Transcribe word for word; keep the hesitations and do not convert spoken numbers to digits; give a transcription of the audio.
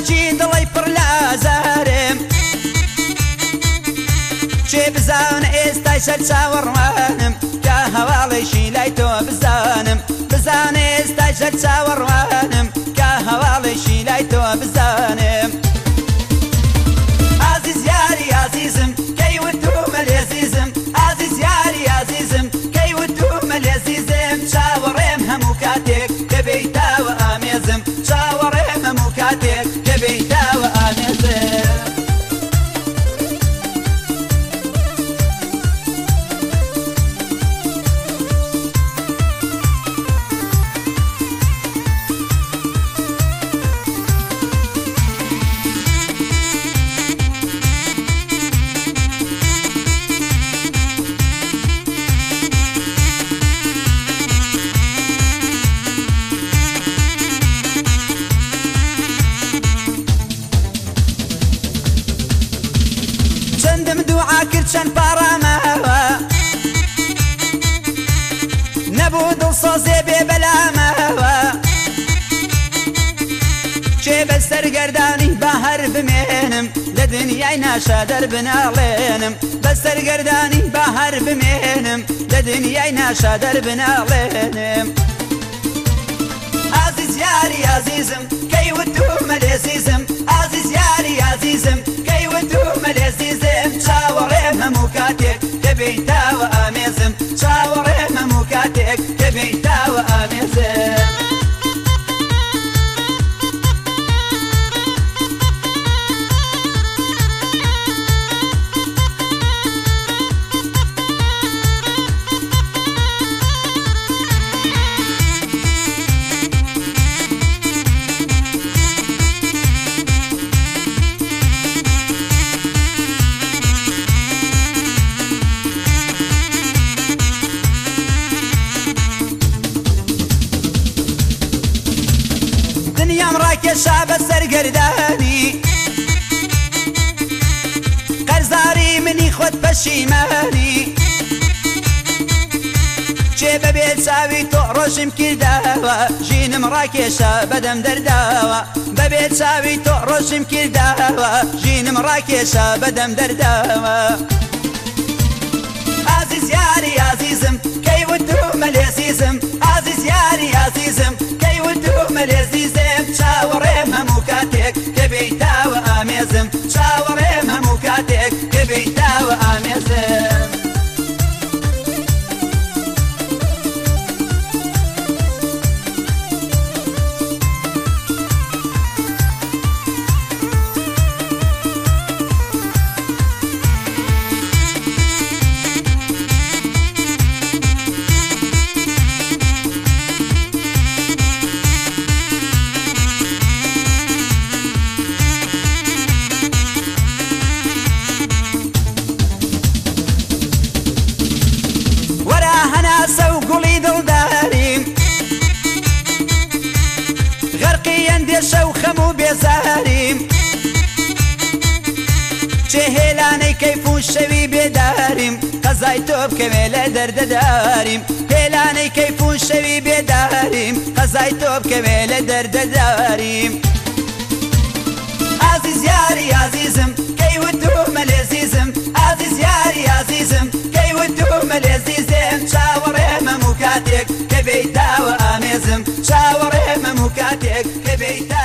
باوکی دڵی پڕ لە ئازارم چێ بزانە ئێستای سەر چاوەڕوانم کە هەواڵێکی لای تۆ بزانم بزانە ئێستای سەر چاوەڕوانم کە هەواڵێکی لای تۆ بزانم عزیز یاری عزیزم کەی وتومە لێزیزم عزیز یاری عزیزم کەی وتومە لێزیزم چاوەڕێم هەموو کاتێک کە بێیتاوە ئامێزم چاوەڕێم هەموو کاتێک کە بێیتاوە ئامێزم چەندم دوعا کرد چەند پاڕامەوە نەبوو دڵسۆزێ بێ بەلامەوە چێ بە سەرگەردانی بە هەر بمێنم لە دنیای ناشا دەربناڵێنم بە سەرگەردانی بە هەر بمێنم لە دنیای ناشا دەربناڵێنم عزیز یاری عزیزم کەی وتومە لێزیزم عزیز یاری عزیزم کەی وتومە لێزیزم چاوەڕێم هەموو کاتێک کە بێیتاوە ئامێزم چاوەڕێم هەموو کاتێک کە بێیتاوە ئامێزم دنیام ڕاکێشا بە سەرگەردانی قەرزاری منی خۆت پەشیمانی چێ بەبێ چاوی تۆ ڕۆژم کرداوە ژینم ڕاکێشا بەدەم دەرداوە بەبێ چاوی تۆ ڕۆژم کرداوە ژینم ڕاکێشا بەدەم دەرداوە عزیز یاری عزیزم کەی وتومە لێزیزم عزیز یاری عزیزم کەی وتومە لێزیزم چاوەڕێم هەموو کاتێک کە بێیتاوە ئامێزم چاوەڕێم هەموو کاتێک کە بێیتاوە ئامێزم هەناسە و گوڵی دڵداریم غەرقی ئەندێشە و خەم و بێزاریم چێ هێلانەی کەیف و شەوی بێداریم قەزای تۆ بکەوێ لە دەردەداریم هێلانەی کەیف و شەوی بێداریم قەزای تۆ بکەوێ لە دەردەداریم عزیز یاری عزیزم کەی وتومە لێزیزم عزیز یاری عزیزم کەی وتومە لێزیزم چاوەڕێم هەموو کاتێک کە بێیتاوە ئامێزم چاوەڕێم هەموو کاتێک کە بێیتاوە